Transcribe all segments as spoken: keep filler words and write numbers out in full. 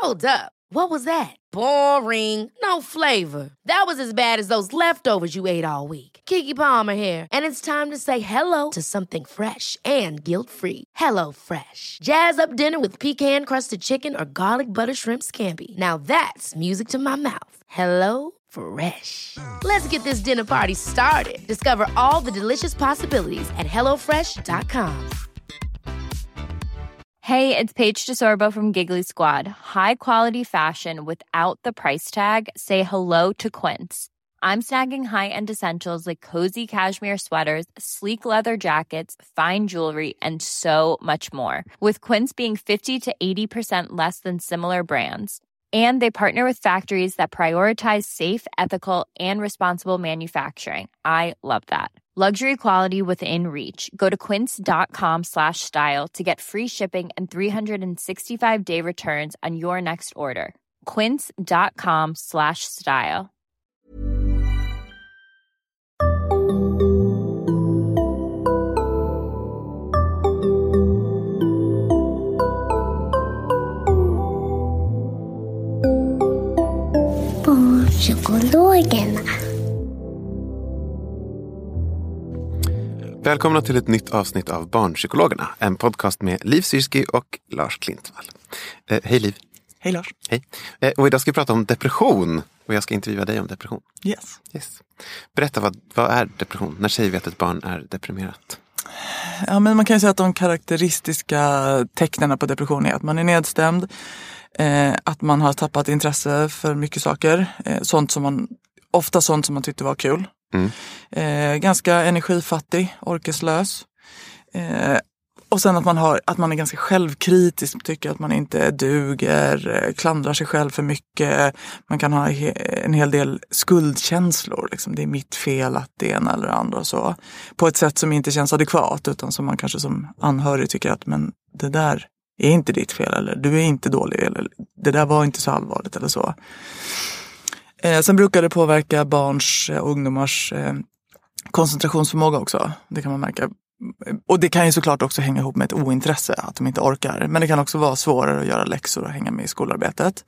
Hold up. What was that? Boring. No flavor. That was as bad as those leftovers you ate all week. Keke Palmer here, and it's time to say hello to something fresh and guilt-free. Hello Fresh. Jazz up dinner with pecan-crusted chicken or garlic butter shrimp scampi. Now that's music to my mouth. Hello Fresh. Let's get this dinner party started. Discover all the delicious possibilities at hello fresh dot com. Hey, it's Paige DeSorbo from Giggly Squad. High quality fashion without the price tag. Say hello to Quince. I'm snagging high-end essentials like cozy cashmere sweaters, sleek leather jackets, fine jewelry, and so much more. With Quince being fifty to eighty percent less than similar brands. And they partner with factories that prioritize safe, ethical, and responsible manufacturing. I love that. Luxury quality within reach. Go to quince.com slash style to get free shipping and three sixty-five day returns on your next order. Quince.com slash style. Barnpsykologerna. Välkomna till ett nytt avsnitt av Barnpsykologerna. En podcast med Liv Syrski och Lars Klintvall. Eh, hej Liv. Hej Lars. Hej. Eh, och idag ska vi prata om depression. Och jag ska intervjua dig om depression. Yes. yes. Berätta, vad, vad är depression? När säger vi att ett barn är deprimerat? Ja, men man kan ju säga att de karaktäristiska tecknen på depression är att man är nedstämd. Eh, att man har tappat intresse för mycket saker. Eh, sånt som man, ofta sånt som man tyckte var kul. Mm. Eh, ganska energifattig, orkeslös. Eh, och sen att man, har, att man är ganska självkritisk, tycker att man inte duger, eh, klandrar sig själv för mycket. Man kan ha he- en hel del skuldkänslor. Liksom. Det är mitt fel att det ena eller andra och så. På ett sätt som inte känns adekvat, utan som man kanske som anhörig tycker att men det där är inte ditt fel, eller du är inte dålig, eller det där var inte så allvarligt eller så. Eh, sen brukar det påverka barns och ungdomars eh, koncentrationsförmåga också. Det kan man märka. Och det kan ju såklart också hänga ihop med ett ointresse, att de inte orkar. Men det kan också vara svårare att göra läxor och hänga med i skolarbetet.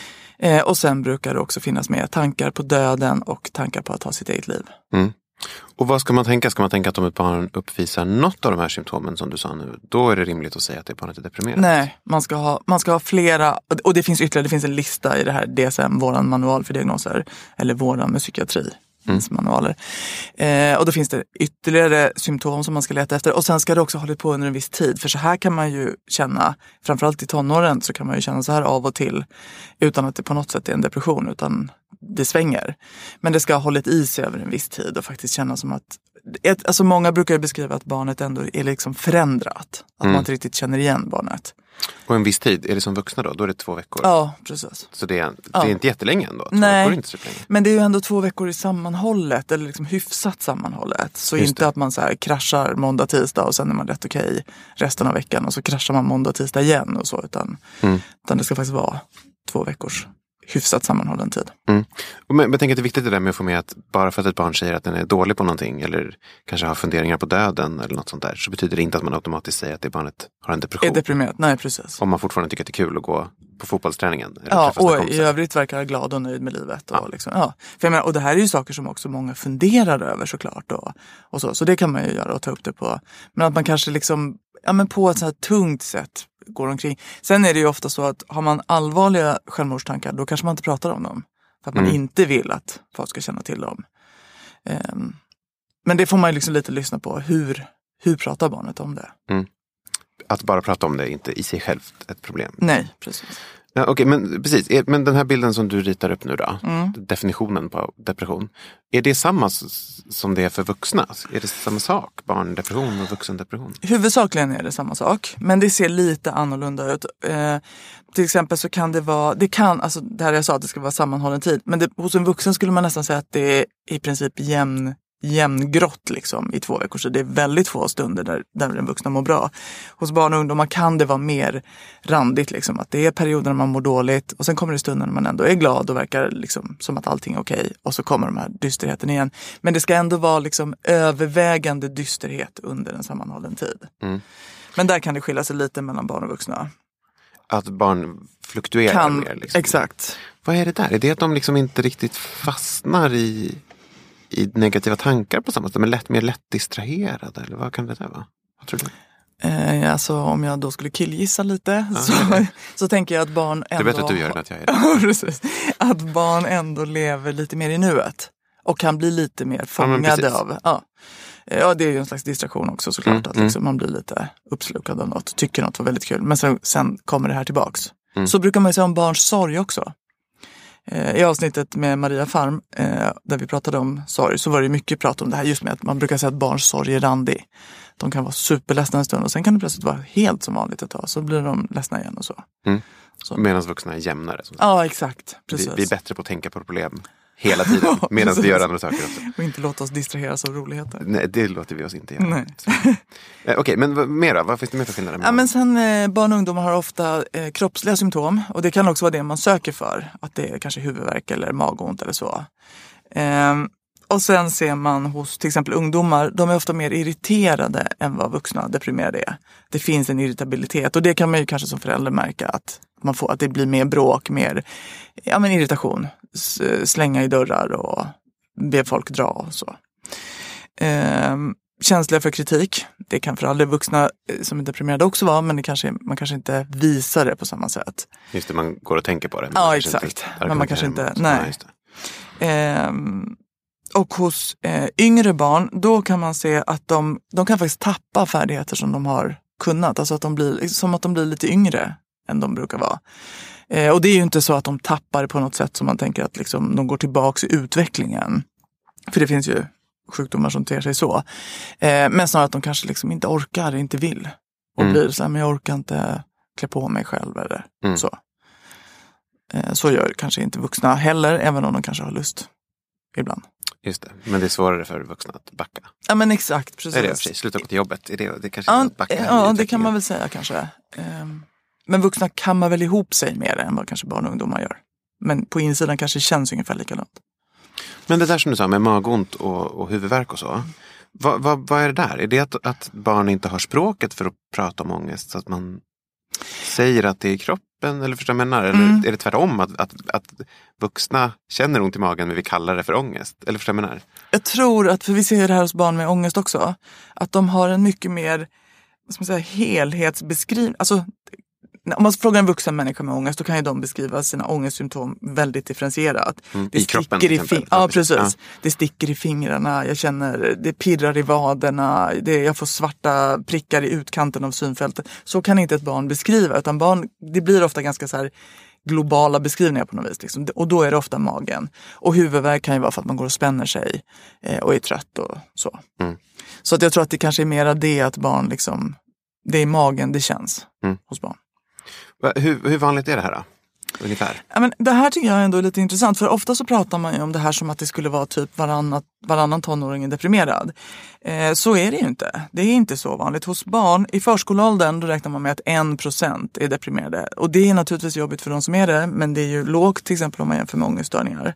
Eh, och sen brukar det också finnas med tankar på döden och tankar på att ta sitt eget liv. Mm. Och vad ska man tänka? Ska man tänka att om ett barn uppvisar något av de här symptomen som du sa nu, då är det rimligt att säga att det barnet är deprimerat? Nej, man ska ha, man ska ha flera, och det finns ytterligare, det finns en lista i det här D S M, våran manual för diagnoser, eller våran med psykiatri. Mm. Manualer. Eh, och då finns det ytterligare symptom som man ska leta efter. Och sen ska det också hålla på under en viss tid. För så här kan man ju känna, framförallt i tonåren så kan man ju känna så här av och till. Utan att det på något sätt är en depression, utan det svänger. Men det ska ha hållit i sig över en viss tid och faktiskt känna som att, ett, alltså många brukar beskriva att barnet ändå är liksom förändrat. Att mm. man inte riktigt känner igen barnet. Och en viss tid, är det som vuxna då? Då är det två veckor? Ja, precis. Så det är, det ja. är inte jättelänge ändå? Två Nej, veckor är inte så länge. Men det är ju ändå två veckor i sammanhållet, eller liksom hyfsat sammanhållet. Så Just inte det. Att man så här kraschar måndag, tisdag och sen är man rätt okej resten av veckan. Och så kraschar man måndag, tisdag igen och så. Utan, mm. utan det ska faktiskt vara två veckors hyfsat sammanhållen tid. Mm. Men jag tänker att det är viktigt det där med att få med att bara för att ett barn säger att den är dålig på någonting eller kanske har funderingar på döden eller något sånt där, så betyder det inte att man automatiskt säger att det barnet har en depression. Är deprimerat, nej precis. Om man fortfarande tycker att det är kul att gå på fotbollsträningen. Eller ja, och i övrigt verkar glad och nöjd med livet. Och, ja. Liksom, ja. För jag menar, och det här är ju saker som också många funderar över såklart. Och, och så. så det kan man ju göra och ta upp det på. Men att man kanske liksom, ja men på ett så här tungt sätt går omkring. Sen är det ju ofta så att har man allvarliga självmordstankar, då kanske man inte pratar om dem. För att man mm. inte vill att folk ska känna till dem. Um, men det får man ju liksom lite lyssna på. Hur, hur pratar barnet om det? Mm. Att bara prata om det är inte i sig självt ett problem. Nej, precis. Ja, okej, men precis. Men den här bilden som du ritar upp nu då, mm. definitionen på depression, är det samma som det är för vuxna? Är det samma sak? Barndepression och vuxendepression? Huvudsakligen är det samma sak, men det ser lite annorlunda ut. Eh, till exempel så kan det vara, det kan, alltså det här jag sa att det ska vara sammanhållen tid, men det, hos en vuxen skulle man nästan säga att det är i princip jämn jämngrått liksom i två veckor, så det är väldigt få stunder där, där den vuxna mår bra. Hos barn och ungdomar kan det vara mer randigt liksom, att det är perioder när man mår dåligt och sen kommer det stunder när man ändå är glad och verkar liksom som att allting är okej, och så kommer de här dysterheten igen. Men det ska ändå vara liksom övervägande dysterhet under en sammanhållen tid. Mm. Men där kan det skilja sig lite mellan barn och vuxna. Att barn fluktuerar kan, mer. Liksom. Exakt. Vad är det där? Är det att de liksom inte riktigt fastnar i, i negativa tankar på samma sätt? De är lätt, mer lätt distraherade? Eller vad kan det där vara? Vad tror du? Eh, alltså om jag då skulle killgissa lite ah, så, så tänker jag att barn ändå... Du vet att du gör det att jag är det. Precis. Att barn ändå lever lite mer i nuet. Och kan bli lite mer fångade ja, av... Ja. ja, det är ju en slags distraktion också såklart. Mm, att liksom mm. man blir lite uppslukad av något. Tycker något var väldigt kul. Men sen, sen kommer det här tillbaks. Mm. Så brukar man ju säga om barns sorg också. Eh, I avsnittet med Maria Farm, eh, där vi pratade om sorg, så var det mycket prat om det här just med att man brukar säga att barns sorg är randig. De kan vara superledsna en stund och sen kan det plötsligt vara helt som vanligt ett tag. Så blir de ledsna igen och så. Mm. så. Medan vuxna är jämnare. Som ja, exakt. Precis. Vi, vi är bättre på att tänka på problem hela tiden. Medan vi gör andra saker också. Och inte låta oss distraheras av roligheter. Nej, det låter vi oss inte göra. Nej. eh, Okej, okay, men v- mer då? Vad finns det mer för skillnader? Ja, men sen eh, barn och ungdomar har ofta eh, kroppsliga symptom. Och det kan också vara det man söker för. Att det är kanske huvudvärk eller magont eller så. Eh, och sen ser man hos till exempel ungdomar, de är ofta mer irriterade än vad vuxna deprimerade är. Det finns en irritabilitet och det kan man ju kanske som förälder märka att man får, att det blir mer bråk, mer ja, men irritation. S- slänga i dörrar och be folk dra och så. Eh, känsliga för kritik. Det kan för alla vuxna som är deprimerade också vara, men det kanske, man kanske inte visar det på samma sätt. Just det, man går och tänker på det. Ja, exakt. Inte, men man kanske inte, nej. Ja, eh, och hos eh, yngre barn, då kan man se att de, de kan faktiskt tappa färdigheter som de har kunnat. Alltså att de blir, som att de blir lite yngre än de brukar vara. Eh, och det är ju inte så att de tappar på något sätt som man tänker att liksom, de går tillbaka i utvecklingen. För det finns ju sjukdomar som ter sig så. Eh, men snarare att de kanske liksom inte orkar, inte vill. Och mm. blir så här, men jag orkar inte klä på mig själv eller mm. så. Eh, så gör kanske inte vuxna heller, även om de kanske har lust ibland. Just det, men det är svårare för vuxna att backa. Ja, men exakt, precis. Är det för sig? Sluta på till jobbet? Är det, det kanske ja, att backa ja det kan man väl säga kanske. Um, men vuxna kammar väl ihop sig mer än vad kanske barn och ungdomar gör. Men på insidan kanske känns ungefär likadant. Men det där som du sa med magont och, och huvudvärk och så. Mm. Vad, vad, vad är det där? Är det att, att barn inte har språket för att prata om ångest? Så att man säger att det är i kroppen? Eller förstår jag menar? Eller mm. är det tvärtom att, att, att vuxna känner ont i magen men vi kallar det för ångest? Eller förstår jag menar? Jag tror att, för vi ser det här hos barn med ångest också, att de har en mycket mer, vad ska man säga, helhetsbeskrivning. Alltså, om man frågar en vuxen människa med ångest, då kan ju de beskriva sina ångestsymptom väldigt differentierat. Mm, det I kroppen i fing- Ja, precis. Ja. Det sticker i fingrarna, jag känner, det pirrar i vaderna, det, jag får svarta prickar i utkanten av synfältet. Så kan inte ett barn beskriva, utan barn, det blir ofta ganska så här globala beskrivningar på något vis. Liksom. Och då är det ofta magen. Och huvudvärk kan ju vara för att man går och spänner sig eh, och är trött och så. Mm. Så att jag tror att det kanske är mera det att barn liksom, det är magen det känns mm. hos barn. Hur, hur vanligt är det här då? Ungefär? Ja, men det här tycker jag ändå är lite intressant. För ofta så pratar man ju om det här som att det skulle vara typ varannan, varannan tonåring är deprimerad. Eh, så är det ju inte. Det är inte så vanligt. Hos barn i förskoleåldern då räknar man med att en procent är deprimerade. Och det är naturligtvis jobbigt för de som är det. Men det är ju lågt till exempel om man jämför med ångeststörningar.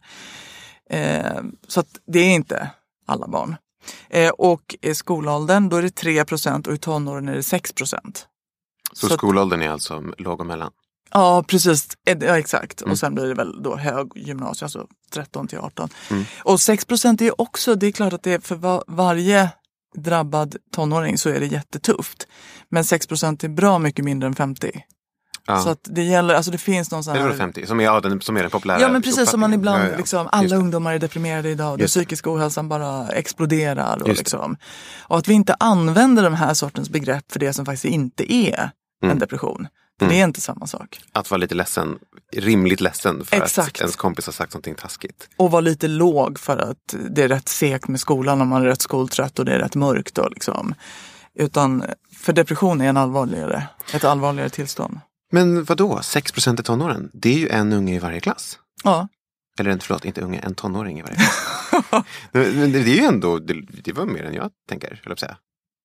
Eh, så att det är inte alla barn. Eh, och i skolåldern då är det tre procent och i tonåren är det sex procent. Så, så skolåldern är alltså låg och mellan? Ja, precis. Ja, exakt. Mm. Och sen blir det väl då hög gymnasium, alltså tretton till arton. Mm. Och sex procent är också, det är klart att det är för var, varje drabbad tonåring så är det jättetufft. Men sex procent är bra mycket mindre än femtio. Ja. Så att det gäller, alltså det finns någon sån här... Eller femtio, som är, ja, den, som är den populära. Ja, men precis som man ibland, ja, ja. liksom, alla ungdomar är deprimerade idag. Den psykiska ohälsan bara exploderar. Och, liksom. Och att vi inte använder de här sortens begrepp för det som faktiskt inte är mm. en depression. Det mm. är inte samma sak. Att vara lite ledsen, rimligt ledsen för Exakt. Att ens kompis har sagt någonting taskigt. Och vara lite låg för att det är rätt segt med skolan om man är rätt skoltrött och det är rätt mörkt. Då, liksom. Utan för depression är en allvarligare, ett allvarligare tillstånd. Men vadå? sex procent i tonåren? Det är ju en unge i varje klass. Ja. Eller förlåt, inte unge, en tonåring i varje klass. Men det är ju ändå, det, det var mer än jag tänker, höll jag på säga.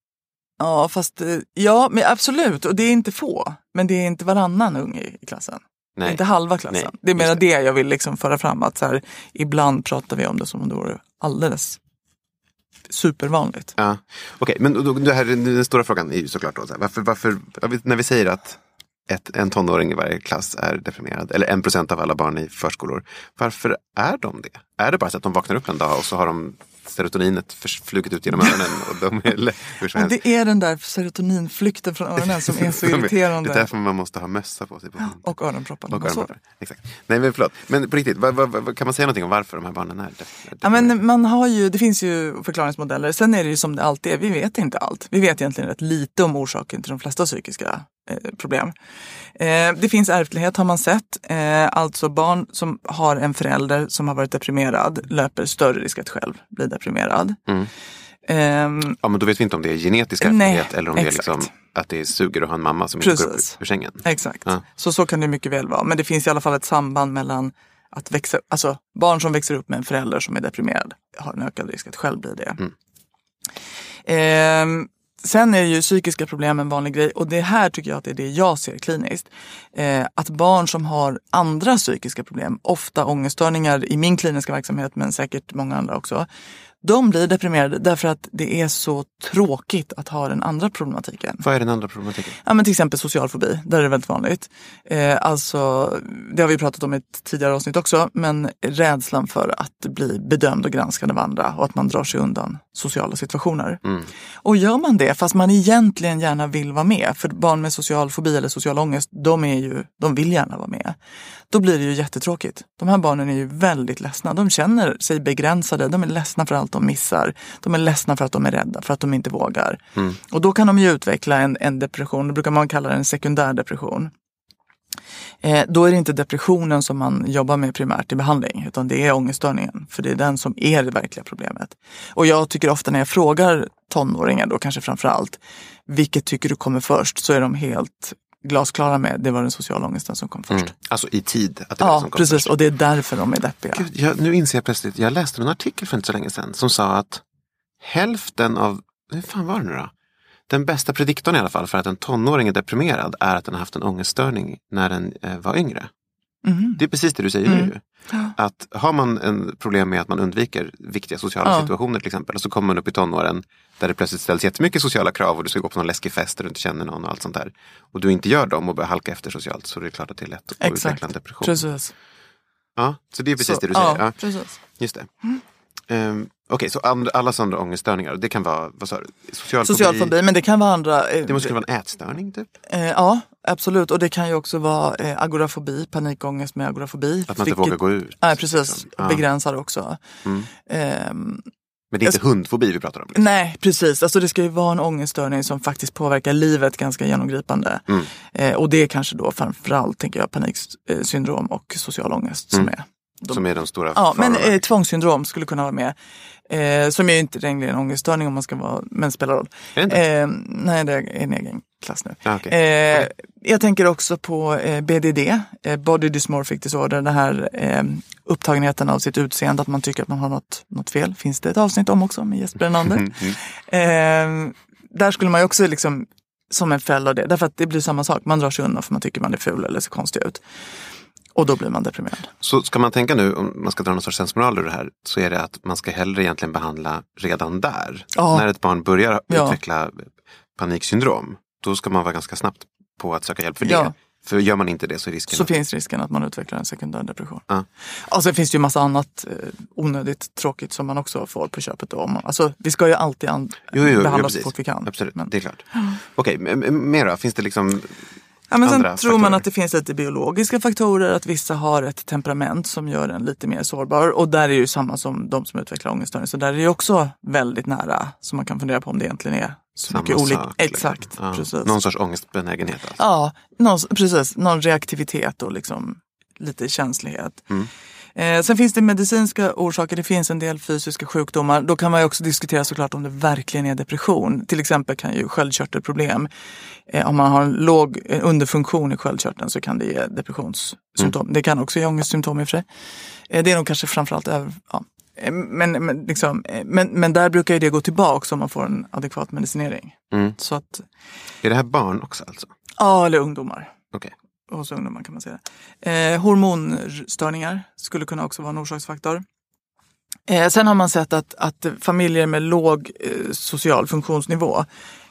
Ja, fast ja, men absolut. Och det är inte få. Men det är inte varannan unge i klassen. Nej. Det är inte halva klassen. Nej, det är mer det. det jag vill liksom föra fram. Att så här, ibland pratar vi om det som om det vore alldeles supervanligt. Ja, okej. Okay, men då, det här, den stora frågan är ju såklart då, så här, varför, varför, när vi säger att ett, en tonåring i varje klass är deprimerad. Eller en procent av alla barn i förskolor. Varför är de det? Är det bara så att de vaknar upp en dag och så har de serotoninet flugit ut genom öronen och de är hur som helst. Det är den där serotoninflykten från öronen som är så irriterande. Det är därför man måste ha mössa på sig. På och öronproppar. Och öronproppar. Exakt. Nej men förlåt. Men på riktigt, vad, vad, vad, kan man säga någonting om varför de här barnen är det? Ja, men man har ju, det finns ju förklaringsmodeller. Sen är det ju som det alltid är. Vi vet inte allt. Vi vet egentligen rätt lite om orsaken till de flesta psykiska eh, problem. Eh, det finns ärftlighet har man sett. Eh, alltså barn som har en förälder som har varit deprimerad löper större risk att själv bli deprimerad. Mm. Um, ja, men då vet vi inte om det är genetisk ärftlighet eller om exakt. Det är liksom att det suger att ha en mamma som Precis. inte går upp ur sängen. Exakt. Ja. Så så kan det mycket väl vara. Men det finns i alla fall ett samband mellan att växa, alltså barn som växer upp med en förälder som är deprimerad har en ökad risk att själv bli det. Mm. Um, Sen är ju psykiska problem en vanlig grej och det här tycker jag att det är det jag ser kliniskt. Eh, att barn som har andra psykiska problem, ofta ångeststörningar i min kliniska verksamhet men säkert många andra också, de blir deprimerade därför att det är så tråkigt att ha den andra problematiken. Vad är den andra problematiken? Ja, men till exempel social fobi, där är det väldigt vanligt. Eh, alltså, det har vi pratat om i ett tidigare avsnitt också, men rädslan för att bli bedömd och granskad av andra och att man drar sig undan sociala situationer. Mm. Och gör man det, fast man egentligen gärna vill vara med, för barn med social fobi eller social ångest, de, är ju, de vill gärna vara med. Då blir det ju jättetråkigt. De här barnen är ju väldigt ledsna. De känner sig begränsade, de är ledsna för allt de missar. De är ledsna för att de är rädda, för att de inte vågar. Mm. Och då kan de ju utveckla en, en depression, det brukar man kalla det en sekundär depression. Eh, då är det inte depressionen som man jobbar med primärt i behandling, utan det är ångeststörningen. För det är den som är det verkliga problemet. Och jag tycker ofta när jag frågar tonåringar då kanske framförallt, vilket tycker du kommer först, så är de helt glasklara med det var den sociala ångesten som kom först. Mm. Alltså i tid? Att det ja, var som kom precis. Först. Och det är därför de är deppiga. Gud, jag, nu inser jag plötsligt, jag läste en artikel för inte så länge sedan som sa att hälften av, hur fan var det nu då? Den bästa prediktorn i alla fall för att en tonåring är deprimerad är att den har haft en ångeststörning när den eh, var yngre. Mm. Det är precis det du säger mm. nu. Att har man en problem med att man undviker viktiga sociala ja. situationer till exempel och så kommer man upp i tonåren där det plötsligt ställs jättemycket sociala krav och du ska gå på någon läskig fest där du inte känner någon och allt sånt där. Och du inte gör dem och börjar halka efter socialt så är det klart att det är lätt att utveckla en depression. Precis. Ja, så det är precis så, det du säger. Ja, ja. precis. Just det. Mm. Um, Okej, okay, så and, alla sådana ångeststörningar, det kan vara, vad sa du? Social, Social fobi, fobi, men det kan vara andra... Eh, det måste kunna vara en ätstörning typ? Eh, ja, absolut. Och det kan ju också vara eh, agorafobi, panikångest med agorafobi. Att man inte vågar gå ut. Nej, precis. Liksom. Ja. Begränsar också. Mm. Eh, men det är inte jag, hundfobi vi pratar om? Liksom. Nej, precis. Alltså det ska ju vara en ångeststörning som faktiskt påverkar livet ganska genomgripande. Mm. Eh, och det är kanske då framförallt, tänker jag, paniksyndrom och social ångest som mm. är. De, som är de stora Ja, men eh, tvångssyndrom skulle kunna vara med. Eh, som är inte längre en ångeststörning om man ska vara, men spelar roll. Eh, nej, det är en egen klass nu. Ah, okay. eh, okay. Jag tänker också på eh, B D D, eh, Body Dysmorphic Disorder, den här eh, upptagenheten av sitt utseende, att man tycker att man har något, något fel. Finns det ett avsnitt om också med Jesper Renander? Mm, mm. Eh, där skulle man ju också liksom, som en följd av det, därför att det blir samma sak. Man drar sig undan för man tycker man är ful eller ser konstig ut. Och då blir man deprimerad. Så ska man tänka nu, om man ska dra någon sorts sensmoral ur det här, så är det att man ska hellre egentligen behandla redan där. Ja. När ett barn börjar ja. utveckla paniksyndrom, då ska man vara ganska snabbt på att söka hjälp för det. Ja. För gör man inte det så är risken... Så att... finns risken att man utvecklar en sekundär depression. Ja. Och sen finns det ju massa annat eh, onödigt tråkigt som man också får på köpet. Då. Alltså, vi ska ju alltid an- jo, jo, behandla jo, så fort vi kan. Absolut, men... det är klart. Okej, okay, mera, finns det liksom... Ja, men sen andra tror man faktorer? Att det finns lite biologiska faktorer, att vissa har ett temperament som gör en lite mer sårbar. Och där är ju samma som de som utvecklar ångeststörning. Så där är det också väldigt nära, så man kan fundera på om det egentligen är så samma mycket olika. Sak, Exakt, liksom. Ja. precis. Någon sorts ångestbenägenhet alltså. Ja, någon, precis. Någon reaktivitet och liksom lite känslighet. Mm. Eh, sen finns det medicinska orsaker, det finns en del fysiska sjukdomar. Då kan man ju också diskutera såklart om det verkligen är depression. Till exempel kan ju sköldkörtelproblem, eh, om man har en låg en underfunktion i sköldkörteln så kan det ge depressionssymptom. Mm. Det kan också ge ångestsymptom i och för sig. Eh, det är nog kanske framförallt över... Ja. Men, men, liksom, men, men där brukar ju det gå tillbaka om man får en adekvat medicinering. Mm. Så att, är det här barn också alltså? Ja, eller ungdomar. Okej. Okay. Hos ungdomar kan man säga. Eh, hormonstörningar skulle kunna också vara en orsaksfaktor. Eh, sen har man sett att, att familjer med låg eh, social funktionsnivå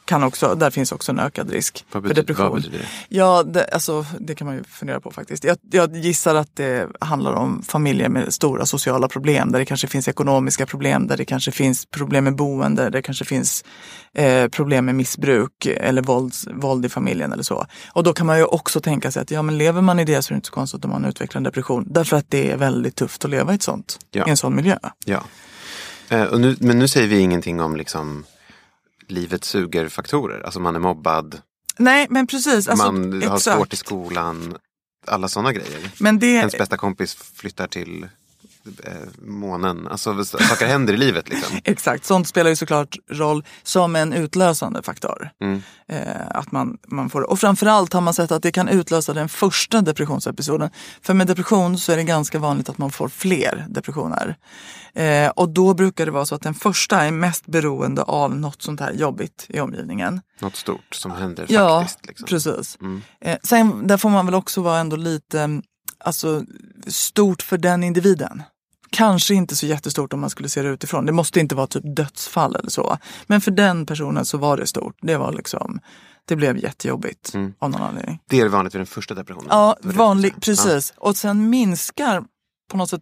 kan också, där finns också en ökad risk Vad för betyder, depression. vad betyder det? Ja, det, alltså, det kan man ju fundera på faktiskt. Jag, jag gissar att det handlar om familjer med stora sociala problem, där det kanske finns ekonomiska problem, där det kanske finns problem med boende, där det kanske finns eh, problem med missbruk eller våld, våld i familjen eller så. Och då kan man ju också tänka sig att ja, men lever man i det så är det inte så konstigt om man utvecklar en depression. Därför att det är väldigt tufft att leva i ett sånt, ja. i en sån miljö. Ja, eh, och nu, men nu säger vi ingenting om liksom livet suger faktorer. Alltså man är mobbad. Nej, men precis. Alltså, man har exakt. svårt i skolan. Alla sådana grejer. Men det... Ens bästa kompis flyttar till eh, månen. Alltså saker händer i livet liksom. Exakt, sånt spelar ju såklart roll som en utlösande faktor. Mm. Eh, att man, man får, och framförallt har man sett att det kan utlösa den första depressionsepisoden. För med depression så är det ganska vanligt att man får fler depressioner. Eh, och då brukar det vara så att den första är mest beroende av något sånt här jobbigt i omgivningen. Något stort som händer ja, faktiskt. Liksom. Precis. Mm. Eh, sen där får man väl också vara ändå lite alltså, stort för den individen. Kanske inte så jättestort om man skulle se det utifrån. Det måste inte vara typ dödsfall eller så. Men för den personen så var det stort. Det var liksom, det blev jättejobbigt mm. av någon anledning. Det är vanligt vid den första depressionen. Ja, vanligt, precis. Ja. Och sen minskar på något sätt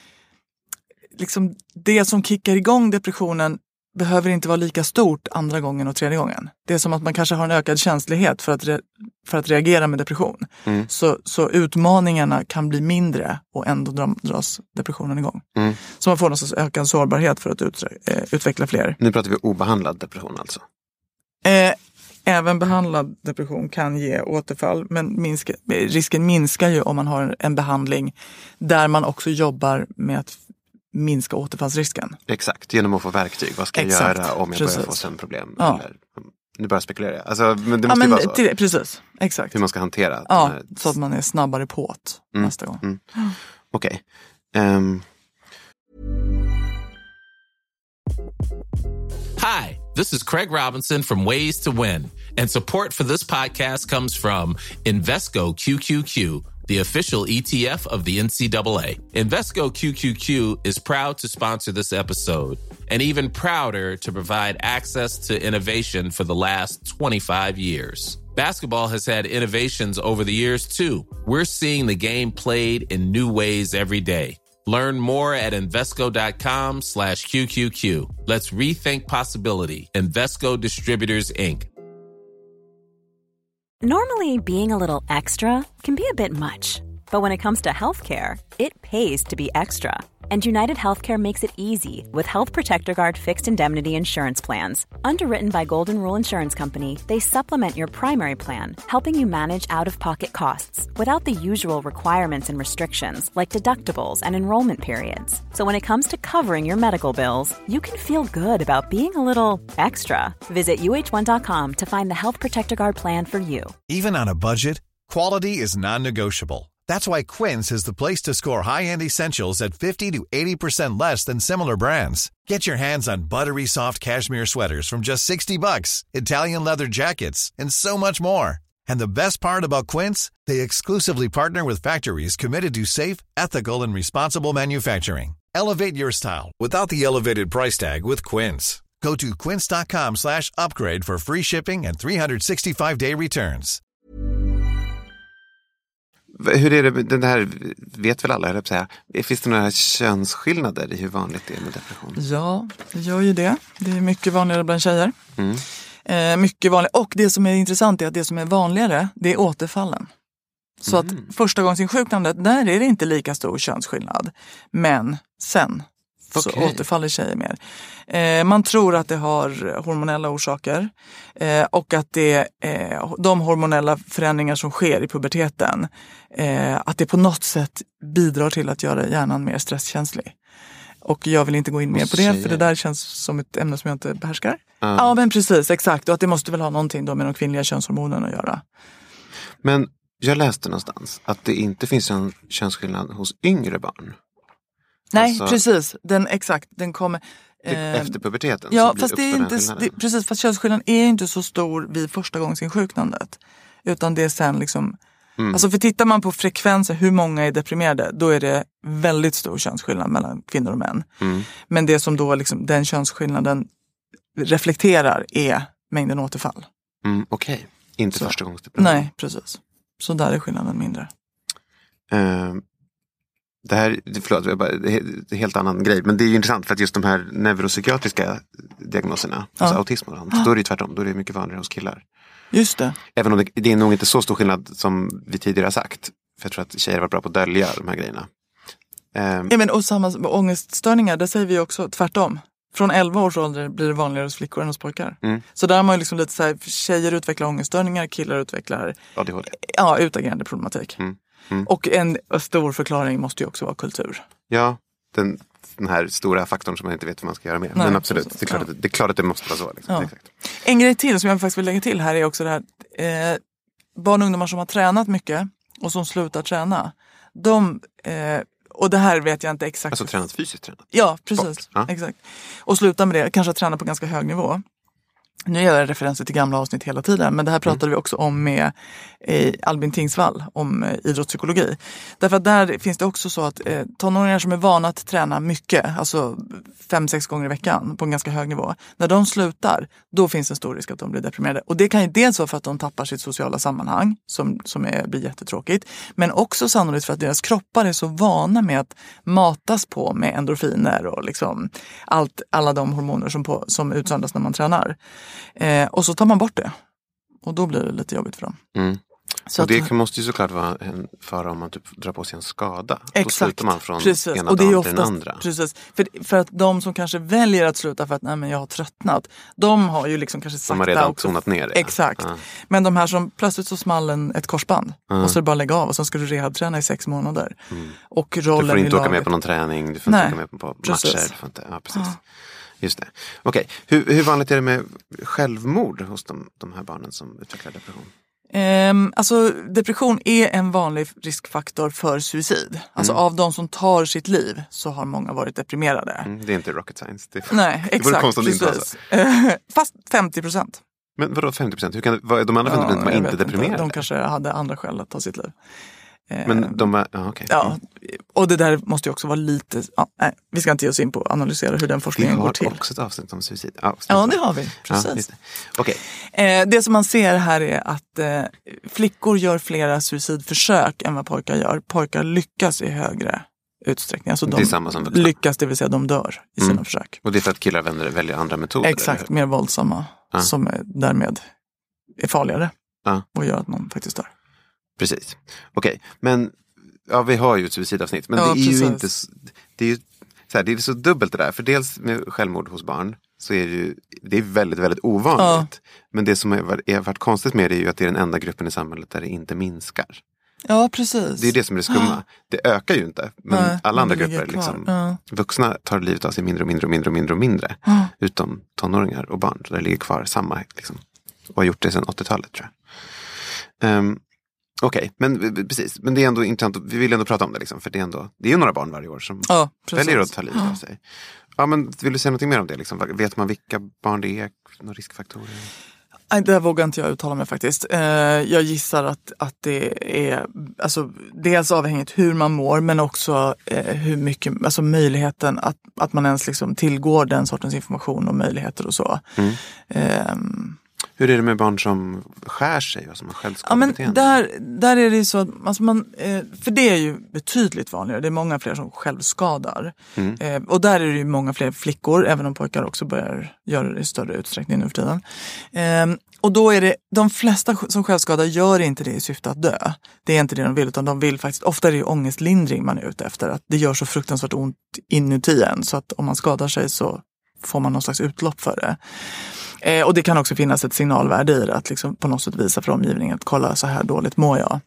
liksom det som kickar igång depressionen behöver inte vara lika stort andra gången och tredje gången. Det är som att man kanske har en ökad känslighet för att, re- för att reagera med depression. Mm. Så, så utmaningarna kan bli mindre och ändå dras depressionen igång. Mm. Så man får någon sorts ökad sårbarhet för att ut, eh, utveckla fler. Nu pratar vi obehandlad depression alltså. Eh, även behandlad depression kan ge återfall, men minska, risken minskar ju om man har en behandling där man också jobbar med att minska återfallsrisken. Exakt, genom att få verktyg. Vad ska jag Exakt. göra om jag precis. börjar få sömnproblem? Ja. Eller, nu börjar jag spekulera. Alltså, men det måste ja, men, ju vara så. Till, precis, exakt. Hur man ska hantera. Ja, här... så att man är snabbare på det mm. nästa gång. Mm. Okej. Okay. Um... Hi, this is Craig Robinson from Ways to Win. And support for this podcast comes from Invesco Q Q Q, the official E T F of the N C double A. Invesco Q Q Q is proud to sponsor this episode and even prouder to provide access to innovation for the last twenty-five years. Basketball has had innovations over the years, too. We're seeing the game played in new ways every day. Learn more at Invesco.com slash QQQ. Let's rethink possibility. Invesco Distributors, Incorporated. Normally, being a little extra can be a bit much. But when it comes to healthcare, it pays to be extra. And United Healthcare makes it easy with Health Protector Guard fixed indemnity insurance plans. Underwritten by Golden Rule Insurance Company, they supplement your primary plan, helping you manage out-of-pocket costs without the usual requirements and restrictions like deductibles and enrollment periods. So when it comes to covering your medical bills, you can feel good about being a little extra. Visit U H one dot com to find the Health Protector Guard plan for you. Even on a budget, quality is non-negotiable. That's why Quince is the place to score high-end essentials at fifty to eighty percent less than similar brands. Get your hands on buttery soft cashmere sweaters from just sixty bucks, Italian leather jackets, and so much more. And the best part about Quince, they exclusively partner with factories committed to safe, ethical, and responsible manufacturing. Elevate your style without the elevated price tag with Quince. Go to quince.com slash upgrade for free shipping and three sixty-five day returns. Hur är det, den här vet väl alla, jag säga. Finns det några könsskillnader i hur vanligt det är med depression? Ja, det gör ju det. Det är mycket vanligare bland tjejer. Mm. Eh, mycket vanligare. Och det som är intressant är att det som är vanligare, det är återfallen. Så mm. att första gångsinsjuknandet, där är det inte lika stor könsskillnad. Men sen så okay. återfaller tjejer mer. Eh, man tror att det har hormonella orsaker. Eh, och att det eh, de hormonella förändringar som sker i puberteten, eh, att det på något sätt bidrar till att göra hjärnan mer stresskänslig. Och jag vill inte gå in mer på det, för det där känns som ett ämne som jag inte behärskar. Uh. Ja, men precis, exakt. Och att det måste väl ha någonting då med de kvinnliga könshormonerna att göra. Men jag läste någonstans att det inte finns en könsskillnad hos yngre barn. Nej, alltså, precis. Den, exakt, den kommer... Eh, efter puberteten. Ja, så fast det är inte... Det, precis, fast könsskillnaden är inte så stor vid första gångsinsjuknandet. Utan det är sen liksom... Mm. Alltså för tittar man på frekvensen, hur många är deprimerade, då är det väldigt stor könsskillnad mellan kvinnor och män. Mm. Men det som då liksom, den könsskillnaden reflekterar är mängden återfall. Mm, Okej, okay. Inte så. första gångsdepression. Nej, precis. Så där är skillnaden mindre. Uh, det här, förlåt, jag bara, det är en helt annan grej. Men det är ju intressant för att just de här neuropsykiatriska diagnoserna, ja. Alltså autism och sånt, ja. Då är det ju tvärtom. Då är det mycket vanligare hos killar. Just det. Även om det, det är nog inte så stor skillnad som vi tidigare har sagt. För jag tror att tjejer var bra på att dölja de här grejerna. Um, ja, men, och samma med ångeststörningar, där säger vi också tvärtom. Från elva års ålder blir det vanligare hos flickor än hos pojkar. Mm. Så där har man ju liksom lite så här, tjejer utvecklar ångeststörningar, killar utvecklar A D H D. Ja, utagerande problematik. Mm. Mm. Och en stor förklaring måste ju också vara kultur. Ja, den, den här stora faktorn som man inte vet vad man ska göra med. Nej, men absolut, så, så, det, är klart ja. att, det är klart att det måste vara så. Liksom. Ja. Exakt. En grej till som jag faktiskt vill lägga till här är också det här. Eh, barn och ungdomar som har tränat mycket och som slutar träna. De... Eh, Och det här vet jag inte exakt. Alltså tränat fysiskt tränat? Ja, precis. Ja. Exakt. Och sluta med det. Kanske träna på ganska hög nivå. Nu gör jag referenser till gamla avsnitt hela tiden. Men det här pratade mm. vi också om med eh, Albin Tingsvall. Om eh, idrottspsykologi. Därför att där finns det också så att eh, tonåringar som är vana att träna mycket. Alltså fem, sex gånger i veckan. På en ganska hög nivå. När de slutar. Då finns en stor risk att de blir deprimerade. Och det kan ju dels vara för att de tappar sitt sociala sammanhang. Som, som är, blir jättetråkigt. Men också sannolikt för att deras kroppar är så vana med att matas på med endorfiner. Och liksom allt, alla de hormoner som, på, som utsöndras när man tränar. Eh, och så tar man bort det. Och då blir det lite jobbigt för dem. Mm. Så och det att, måste ju såklart vara en fara om man typ drar på sig en skada. Exakt. Då slutar man från precis. ena och det är dagen oftast, till den andra. Precis. För, för att de som kanske väljer att sluta för att nej, men jag har tröttnat. De har ju liksom kanske sakta de har redan också tonat ner det. Exakt. Ja. Men de här som plötsligt så small en, ett korsband. Ja. Och så är det bara lägga av. Och sen ska du rehabträna i sex månader. Mm. Och rollen du får inte åka laget. med på någon träning. Du får inte nej. åka med på, på precis. matcher. Du får inte, ja, precis. Ja. Just det. Okej, okay. hur, hur vanligt är det med självmord hos de, de här barnen som utvecklar depression? Um, alltså depression är en vanlig riskfaktor för suicid. Alltså mm. av de som tar sitt liv så har många varit deprimerade. Mm, det är inte rocket science. Det, nej, det exakt. Precis. Alltså. Uh, fast femtio procent. Men vadå femtio procent? Hur kan det, vad, de andra femtio procent ja, var inte deprimerade? Inte. De kanske hade andra skäl att ta sitt liv. Men de var, ja, okej. Ja, och det där måste ju också vara lite, ja, nej, vi ska inte ge oss in på att analysera hur den forskningen går till. Vi har också ett avsnitt om suicid. Ja, ja det har vi, precis. Ja, okay. eh, det som man ser här är att eh, flickor gör flera suicidförsök än vad pojkar gör. Pojkar lyckas i högre utsträckning. Alltså de det är samma som vuxna. Lyckas, det vill säga de dör i sina mm. försök. Och det är för att killar väljer, väljer andra metoder? Exakt, mer våldsamma. Ja. Som är, därmed är farligare. Ja. Och gör att man faktiskt dör. Precis. Okej, okay. Men ja, vi har ju ett suicidavsnitt. Men ja, det är precis. ju inte det är ju så här, det är så dubbelt det där. För dels med självmord hos barn så är det ju det är väldigt, väldigt ovanligt. Ja. Men det som har varit konstigt med det är ju att det är den enda gruppen i samhället där det inte minskar. Ja, precis. Det är det som är det skumma. Det ökar ju inte. Men nej, alla andra men grupper, liksom, ja. vuxna tar livet av sig mindre och mindre och mindre och mindre och mindre. Ja. Utom tonåringar och barn. Så det ligger kvar samma. Liksom, och har gjort det sedan åttiotalet tror jag. Um, Okej, okay, men precis. Men det är ändå intressant. Vi vill ändå prata om det liksom. För det är ändå, det är ju några barn varje år som ja, väljer att ta livet ja. av sig. Ja, men vill du säga något mer om det? Liksom? Vet man vilka barn det är? Några riskfaktorer? Nej, det vågar inte jag uttala mig faktiskt. Eh, jag gissar att, att det är alltså, dels avhängigt hur man mår men också eh, hur mycket, alltså möjligheten att, att man ens liksom tillgår den sortens information och möjligheter och så. Mm. Eh, Hur är det med barn som skär sig och som har självskadebeteende? Ja, men där, där är det ju så, alltså man, eh, för det är ju betydligt vanligare. Det är många fler som självskadar. Mm. Eh, och där är det ju många fler flickor, även om pojkar också börjar göra det i större utsträckning nu för tiden. Eh, och då är det, de flesta som självskadar gör inte det i syfte att dö. Det är inte det de vill, utan de vill faktiskt, ofta är det ju ångestlindring man är ute efter. Att det gör så fruktansvärt ont inuti en, så att om man skadar sig så får man någon slags utlopp för det. Eh, och det kan också finnas ett signalvärde i det, att liksom på något sätt visa för omgivningen att kolla, så här dåligt mår jag.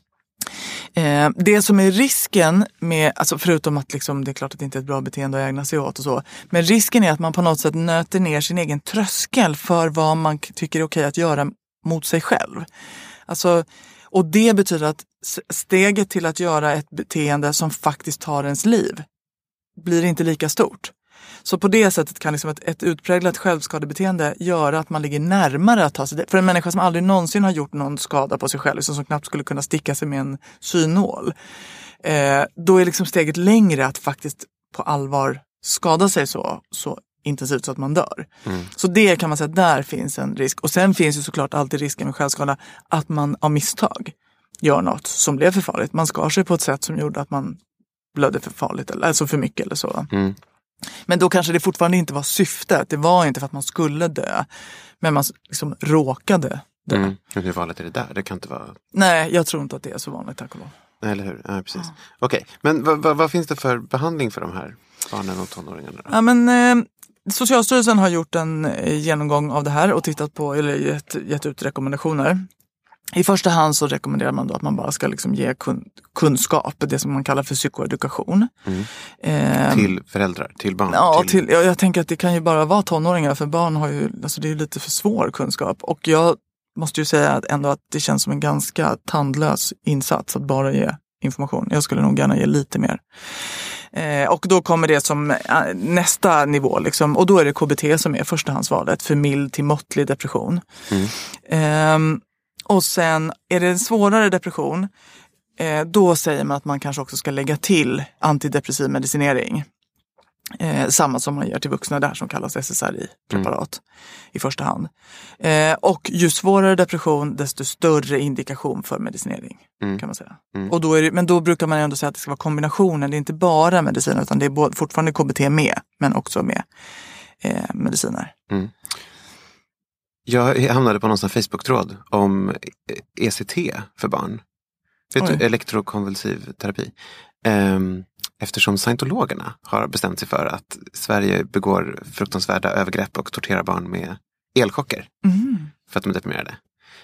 Eh, det som är risken med, alltså förutom att liksom, det är klart att det inte är ett bra beteende att ägna sig åt och så, men risken är att man på något sätt nöter ner sin egen tröskel för vad man tycker är okej att göra mot sig själv. Alltså, och det betyder att steget till att göra ett beteende som faktiskt tar ens liv blir inte lika stort. Så på det sättet kan liksom ett, ett utpräglat självskadebeteende göra att man ligger närmare att ta sig det. För en människa som aldrig någonsin har gjort någon skada på sig själv, liksom som knappt skulle kunna sticka sig med en synål, eh, då är liksom steget längre att faktiskt på allvar skada sig så, så intensivt så att man dör. Mm. Så det kan man säga, där finns en risk. Och sen finns ju såklart alltid risken med självskada att man av misstag gör något som blev för farligt. Man skar sig på ett sätt som gjorde att man blödde för farligt, eller alltså för mycket eller så. Mm. Men då kanske det fortfarande inte var syftet. Det var inte för att man skulle dö. Men man liksom råkade dö. Mm. Hur vanligt är det där? Det kan inte vara... Nej, jag tror inte att det är så vanligt, tack och lov. Eller hur? Ja, precis. Ja. Okej, okay. Men vad, vad, vad finns det för behandling för de här barnen och tonåringarna? Ja, men eh, Socialstyrelsen har gjort en eh, genomgång av det här och tittat på, eller gett, gett ut rekommendationer. I första hand så rekommenderar man då att man bara ska liksom ge kun, kunskap, det som man kallar för psykoedukation. Mm. Eh, till föräldrar, till barn? Ja, till... till, ja, jag tänker att det kan ju bara vara tonåringar, för barn har ju, alltså det är ju lite för svår kunskap. Och jag måste ju säga att ändå att det känns som en ganska tandlös insats att bara ge information. Jag skulle nog gärna ge lite mer. Eh, och då kommer det som äh, nästa nivå liksom, och då är det K B T som är förstahandsvalet för mild till måttlig depression. Mm. Eh, och sen är det en svårare depression, eh, då säger man att man kanske också ska lägga till antidepressiv medicinering. Eh, samma som man ger till vuxna där som kallas S S R I-preparat mm. i första hand. Eh, och ju svårare depression, desto större indikation för medicinering mm. kan man säga. Mm. Och då är det, men då brukar man ändå säga att det ska vara kombinationen. Det är inte bara mediciner utan det är både, fortfarande K B T med, men också med eh, mediciner. Mm. Jag hamnade på någon sån Facebook-tråd om E C T för barn. Vet du, elektrokonvulsiv terapi. Um, Eftersom scientologerna har bestämt sig för att Sverige begår fruktansvärda övergrepp och torterar barn med elchocker. Mm. För att de är deprimerade.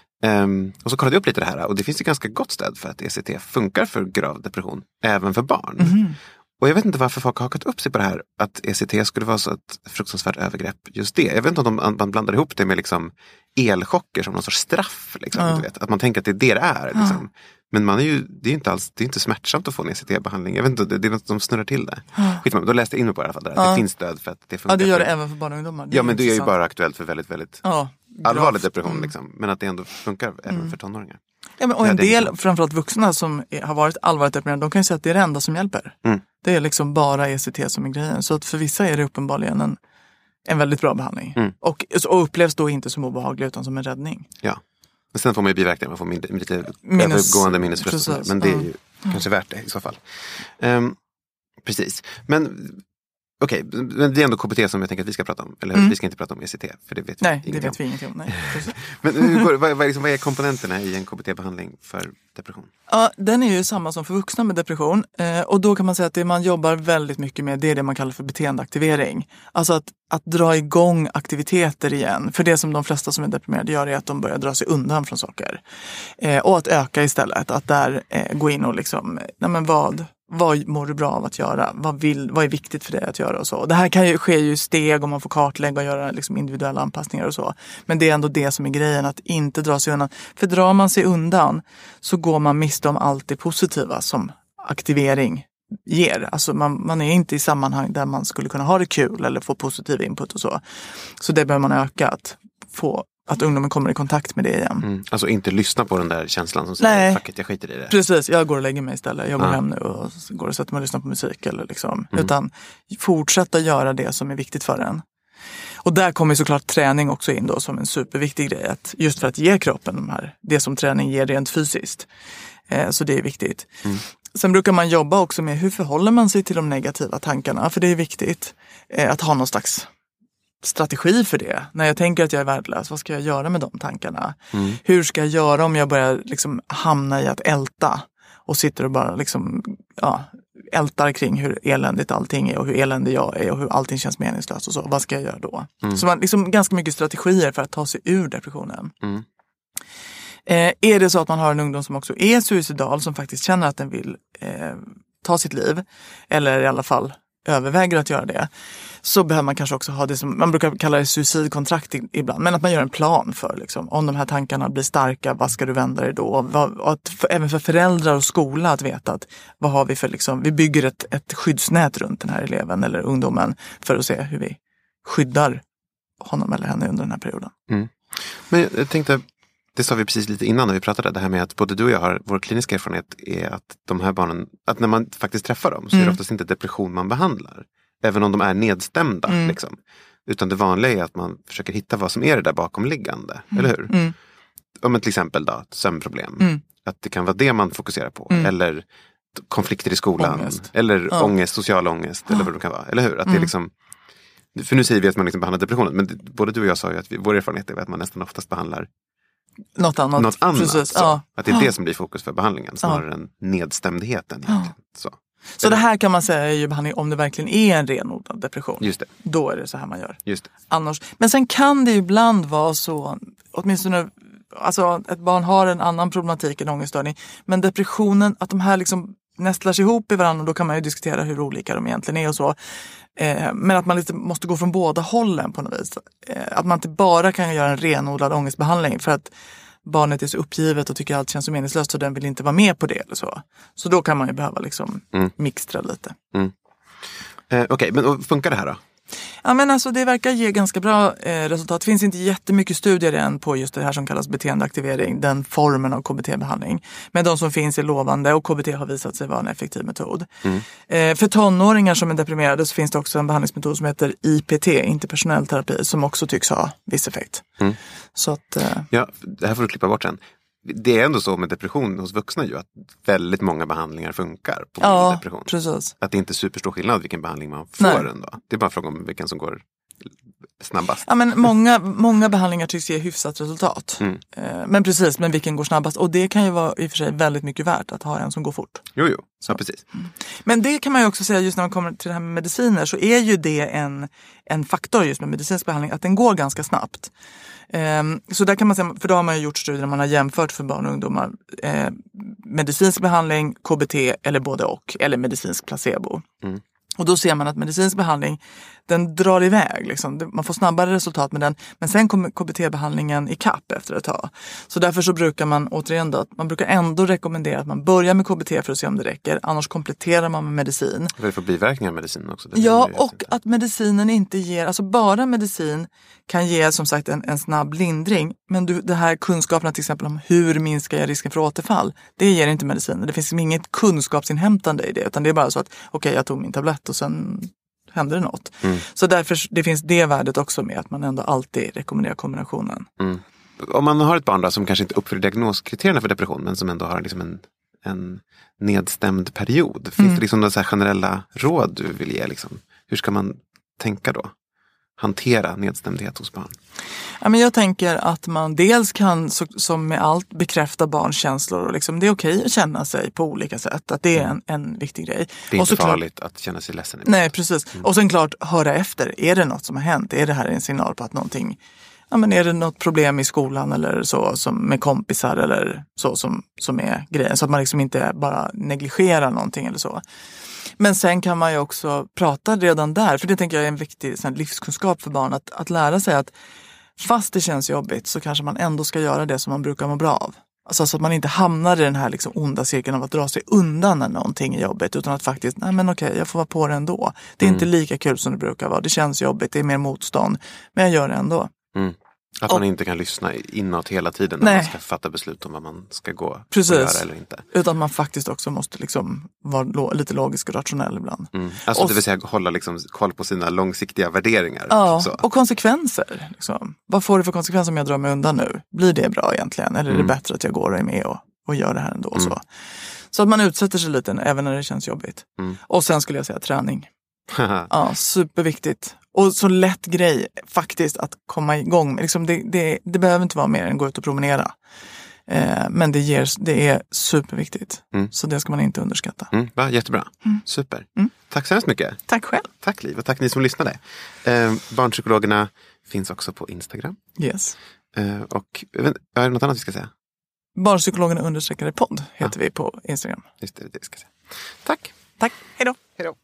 Um, och så kollade jag upp lite det här och det finns ju ganska gott stöd för att E C T funkar för grav depression. Även för barn. Mm. Och jag vet inte varför folk har hakat upp sig på det här. Att E C T skulle vara så ett fruktansvärt övergrepp just det. Jag vet inte om de, man blandar ihop det med liksom elchocker som någon sorts straff. Liksom, ja. Du vet. Att man tänker att det är det det är. Liksom. Ja. Men man är ju, det är ju inte alls, det är inte smärtsamt att få en E C T-behandling. Jag vet inte, det, det är något som snurrar till det. Skitman, då läste jag in på det i alla fall. Där, ja. Att det finns stöd för att det funkar. Ja, det gör det för, även för barn och ungdomar. Ja, men det är ju bara aktuellt för väldigt, väldigt ja, allvarlig depression. Mm. Liksom. Men att det ändå funkar mm. även för tonåringar. Ja, men, och en del, liksom... framförallt vuxna som är, har varit allvarligt deprimerade, de kan ju säga att det är det enda som hjälper. Mm. Det är liksom bara E C T som är grejen. Så att för vissa är det uppenbarligen en, en väldigt bra behandling. Mm. Och, och upplevs då inte som obehaglig utan som en räddning. Ja. Men sen får man ju biverkningar, man får min, lite Minnes, övergående minnesförlust. Men det är ju mm. kanske värt det i så fall. Um, precis. Men okej, okay, men det är ändå K B T som jag tänker att vi ska prata om. Eller mm. vi ska inte prata om E C T, för det vet Nej, vi det vet om. vi ingenting om. Nej, men hur går, vad, vad, liksom, vad är komponenterna i en K B T-behandling för depression? Ja, den är ju samma som för vuxna med depression. Eh, och då kan man säga att det man jobbar väldigt mycket med, det är det man kallar för beteendeaktivering. Alltså att, att dra igång aktiviteter igen. För det som de flesta som är deprimerade gör är att de börjar dra sig undan från saker. Eh, och att öka istället. Att där eh, gå in och liksom, nej men vad... Vad mår du bra av att göra? Vad, vill, vad är viktigt för dig att göra och så? Det här kan ju ske ju steg om man får kartlägga och göra liksom individuella anpassningar och så. Men det är ändå det som är grejen, att inte dra sig undan. För drar man sig undan så går man miste om allt det positiva som aktivering ger. Alltså man, man är inte i sammanhang där man skulle kunna ha det kul eller få positiv input och så. Så det behöver man öka, att få att ungdomen kommer i kontakt med det igen. Mm. Alltså inte lyssna på den där känslan som säger, fuck it, jag skiter i det. Precis, jag går och lägger mig istället. Jag går ah. hem nu och går och sätter mig och lyssnar på musik. Eller liksom. Mm. Utan fortsätta göra det som är viktigt för en. Och där kommer såklart träning också in då som en superviktig grej. Att just för att ge kroppen de här, det som träning ger rent fysiskt. Eh, så det är viktigt. Mm. Sen brukar man jobba också med hur förhåller man sig till de negativa tankarna. För det är viktigt eh, att ha någon slags strategi för det. När jag tänker att jag är värdelös, vad ska jag göra med de tankarna? Mm. Hur ska jag göra om jag börjar liksom hamna i att älta och sitter och bara liksom, ja, ältar kring hur eländigt allting är och hur eländig jag är och hur allting känns meningslöst och så. Vad ska jag göra då? Mm. Så man liksom ganska mycket strategier för att ta sig ur depressionen. Mm. Eh, är det så att man har en ungdom som också är suicidal, som faktiskt känner att den vill eh, ta sitt liv, eller i alla fall överväger att göra det, så behöver man kanske också ha det som man brukar kalla det suicidkontrakt ibland, men att man gör en plan för liksom, om de här tankarna blir starka, vad ska du vända dig då? Vad, att för, även för föräldrar och skola att veta att vad har vi för liksom, vi bygger ett, ett skyddsnät runt den här eleven eller ungdomen för att se hur vi skyddar honom eller henne under den här perioden. Mm. Men jag tänkte, det sa vi precis lite innan när vi pratade, det här med att både du och jag har, vår kliniska erfarenhet är att de här barnen, att när man faktiskt träffar dem så mm. är det oftast inte depression man behandlar. Även om de är nedstämda. Mm. Liksom. Utan det vanliga är att man försöker hitta vad som är det där bakomliggande. Mm. Eller hur? Mm. Om till exempel då, sömnproblem. Mm. Att det kan vara det man fokuserar på. Mm. Eller konflikter i skolan. Ångest. Eller ja. ångest, social ångest. Ja. Eller vad det kan vara. Eller hur? Att mm. det är liksom... För nu säger vi att man liksom behandlar depressionen. Men det, både du och jag sa ju att vi, vår erfarenhet är att man nästan oftast behandlar något annat. Något annat Precis. så, Ja. Att det är det som blir fokus för behandlingen. Snarare ja. än nedstämdheten egentligen. Ja. Så. Så det här kan man säga är ju behandling om det verkligen är en renodlad depression. Just det. Då är det så här man gör. Just det. Annars. Men sen kan det ju ibland vara så, åtminstone alltså ett barn har en annan problematik än ångeststörning. Men depressionen, att de här liksom nästlar sig ihop i varandra, då kan man ju diskutera hur olika de egentligen är och så. Eh, men att man lite måste gå från båda hållen på något vis. Eh, att man inte bara kan göra en renodlad ångestbehandling för att barnet är så uppgivet och tycker allt känns så meningslöst så den vill inte vara med på det eller så. Så då kan man ju behöva liksom mm. mixtra lite. Mm. Eh, Okej, okay, men och funkar det här då? Ja, men alltså det verkar ge ganska bra eh, resultat. Det finns inte jättemycket studier än på just det här som kallas beteendeaktivering, den formen av K B T-behandling. Men de som finns är lovande och K B T har visat sig vara en effektiv metod. Mm. Eh, för tonåringar som är deprimerade så finns det också en behandlingsmetod som heter I P T, interpersonell terapi, som också tycks ha viss effekt. Mm. Så att, eh... Ja, det här får du klippa bort sen. Det är ändå så med depression hos vuxna ju att väldigt många behandlingar funkar på ja, depression. Precis. Att det inte är superstor skillnad vilken behandling man får Nej. ändå. Det är bara fråga om vilken som går snabbast. Ja, men många, många behandlingar tycks ge hyfsat resultat. Mm. Men precis, men vilken går snabbast? Och det kan ju vara i och för sig väldigt mycket värt att ha en som går fort. Jo, jo. Så precis. Mm. Men det kan man ju också säga just när man kommer till det här med mediciner så är ju det en, en faktor just med medicinsk behandling att den går ganska snabbt. Um, så där kan man säga, för då har man ju gjort studier där man har jämfört för barn och ungdomar eh, medicinsk behandling, K B T eller både och, eller medicinsk placebo. Mm. Och då ser man att medicinsk behandling, den drar iväg. Liksom. Man får snabbare resultat med den. Men sen kommer K B T-behandlingen i kapp efter ett tag. Så därför så brukar man återigen då, man brukar ändå rekommendera att man börjar med K B T för att se om det räcker. Annars kompletterar man med medicin. För det får biverkningar av medicinen också. Ja, och att medicinen inte ger, alltså bara medicin kan ge som sagt en, en snabb lindring. Men du, det här kunskaperna till exempel om hur minskar jag risken för återfall, det ger inte medicinen. Det finns inget kunskapsinhämtande i det. Utan det är bara så att okej, okay, jag tog min tablett och sen händer det något. Mm. Så därför det finns det värdet också med att man ändå alltid rekommenderar kombinationen. Mm. Om man har ett barn då, som kanske inte uppfyller diagnoskriterierna för depression men som ändå har liksom en, en nedstämd period. Finns mm. det liksom några så här generella råd du vill ge? Liksom? Hur ska man tänka då? Hantera nedstämdhet hos barn? Ja, men jag tänker att man dels kan, så, som med allt, bekräfta barns känslor. Och liksom, det är okej att känna sig på olika sätt. Att det är en, en viktig grej. Det är och inte klart, farligt att känna sig ledsen. Nej, precis. Mm. Och sen klart, höra efter. Är det något som har hänt? Är det här en signal på att någonting... Ja, men är det något problem i skolan eller så som med kompisar eller så som, som är grejen? Så att man liksom inte bara negligerar någonting eller så. Men sen kan man ju också prata redan där, för det tänker jag är en viktig sån här livskunskap för barn, att, att lära sig att fast det känns jobbigt så kanske man ändå ska göra det som man brukar må bra av. Alltså så att man inte hamnar i den här liksom onda cirkeln av att dra sig undan när någonting är jobbigt, utan att faktiskt, nej men okej, jag får vara på det ändå. Det är mm. inte lika kul som det brukar vara, det känns jobbigt, det är mer motstånd, men jag gör det ändå. Mm. Att man och, inte kan lyssna inåt hela tiden när nej. man ska fatta beslut om vad man ska gå Precis. och göra eller inte. Utan man faktiskt också måste liksom vara lo- lite logisk och rationell ibland. Mm. Alltså och, det vill säga hålla liksom koll på sina långsiktiga värderingar. Ja, så. Och konsekvenser. Liksom. Vad får det för konsekvenser om jag drar mig undan nu? Blir det bra egentligen? Eller är mm. det bättre att jag går och är med och, och gör det här ändå? Mm. Så. så att man utsätter sig lite även när det känns jobbigt. Mm. Och sen skulle jag säga träning. Ja, superviktigt. Och så lätt grej faktiskt att komma igång med. Liksom det, det, det behöver inte vara mer än att gå ut och promenera. Eh, men det, ger, det är superviktigt. Mm. Så det ska man inte underskatta. Mm, va, jättebra. Mm. Super. Mm. Tack så hemskt mycket. Tack själv. Tack Liv och tack ni som lyssnade. Eh, barnpsykologerna finns också på Instagram. Yes. Eh, och är det något annat vi ska säga? Barnpsykologerna understreckade podd heter ja. vi på Instagram. Just det, det vi ska säga. Tack. Tack. Hej då. Hej då.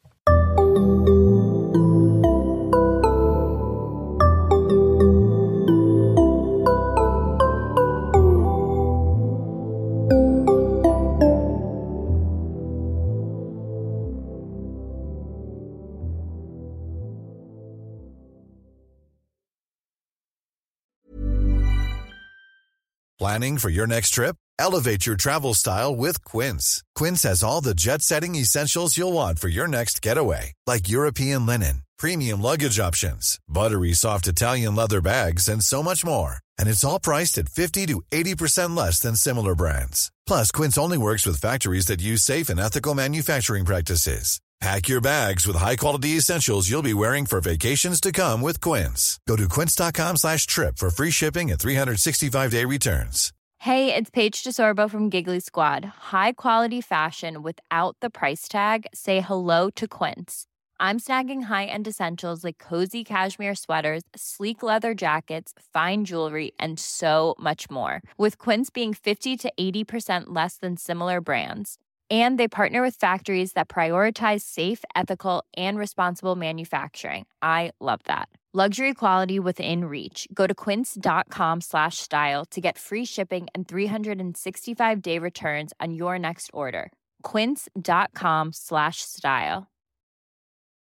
Planning for your next trip? Elevate your travel style with Quince. Quince has all the jet-setting essentials you'll want for your next getaway, like European linen, premium luggage options, buttery soft Italian leather bags, and so much more. And it's all priced at fifty to eighty percent less than similar brands. Plus, Quince only works with factories that use safe and ethical manufacturing practices. Pack your bags with high-quality essentials you'll be wearing for vacations to come with Quince. Go to quince.com slash trip for free shipping and three sixty-five day returns. Hey, it's Paige DeSorbo from Giggly Squad. High quality fashion without the price tag. Say hello to Quince. I'm snagging high-end essentials like cozy cashmere sweaters, sleek leather jackets, fine jewelry, and so much more. With Quince being fifty to eighty percent less than similar brands. And they partner with factories that prioritize safe, ethical, and responsible manufacturing. I love that. Luxury quality within reach. Go to quince.com slash style to get free shipping and three sixty-five day returns on your next order. Quince.com slash style.